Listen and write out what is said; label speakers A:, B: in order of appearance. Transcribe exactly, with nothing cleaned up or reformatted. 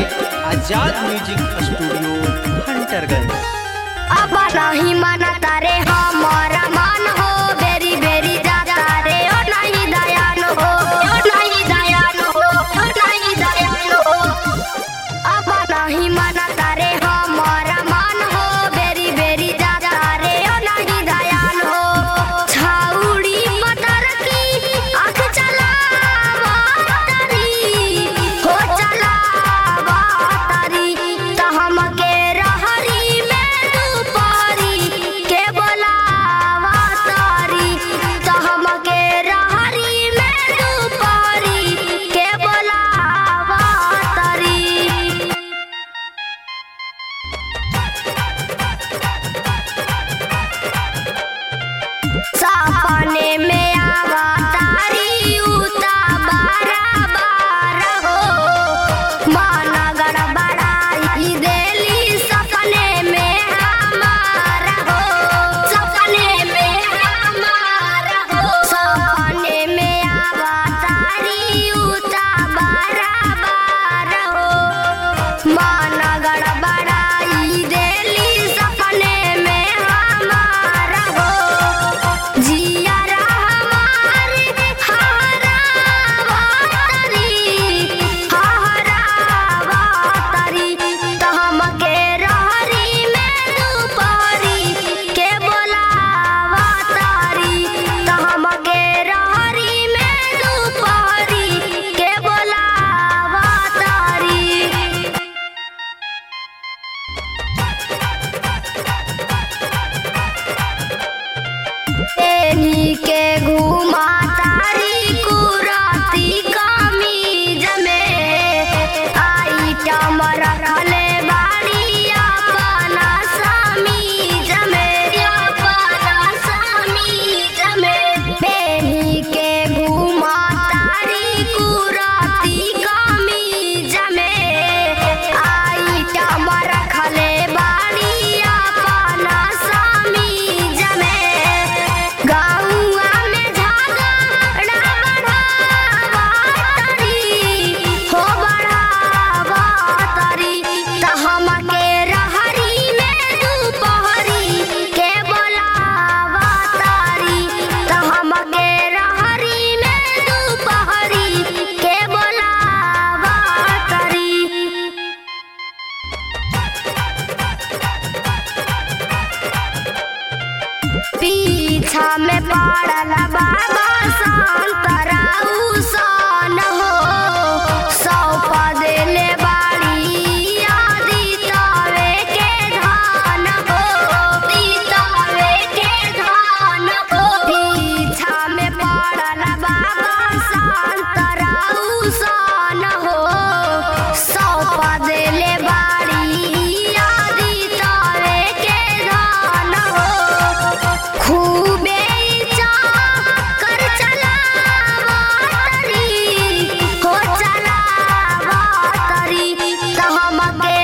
A: आजाद music studio Hunterganj.
B: अब नहीं माना तारे हमारा मन हो बेरी बेरी जाता रे ओ नहीं दयाल हो ओ नहीं दयाल हो ओ नहीं दयाल हो। अब नहीं माना तारे हमारा मन हो बेरी बेरी जाता रे ओ नहीं दयाल हो। छाउड़ी मटर की आँख चलावा तारी हो चलावा तारी तो हमके रहरी में दुपारी के बोलावा तारी तो हमके रहरी में दुपारी के बोलावा तारी। सपने में आवा तारी उता बारा बारा हो माना गड़बड़ाई देली सपने में हमारा हो सपने में हमारा हो। सपने में आवा तारी उता बारा बारा हो माना गड़बड़ाई देली सपने में हमारा हो। जियारा हमारे हरावा तारी हरावा तारी तो हमके रहरी में दुपारी के बोलावा तारी तो हमके रहरी में दुपारी के बोलावा तारी। एनी के घुमा तारी कुराती कमीज में आइटम रखले बाड़ी अपना समीज में अपना समीज में। एनी के घुमा तारी कुराती कमीज में आइटम रखले बाड़ी अपना समीज में। गौआ में झगड़ा बढ़ावा तारी हो बढ़ावा तारी तो हमके रहरी में दुपहरी के बोलावा तारी तो हमके रहरी में दुपहरी के बोलावा तारी। पीछा में पड़ल बाबा संतराऊ सन हो सौंप देले बाड़ी आदि तवे के धान हो दी तवे के धान हो। पीछा में पड़ल बाबा संतराऊ सन हो सौंप देले बाड़ी आदि तवे के धान हो। खूबे कर चलावा तारी हो चलावा तारी तो हमके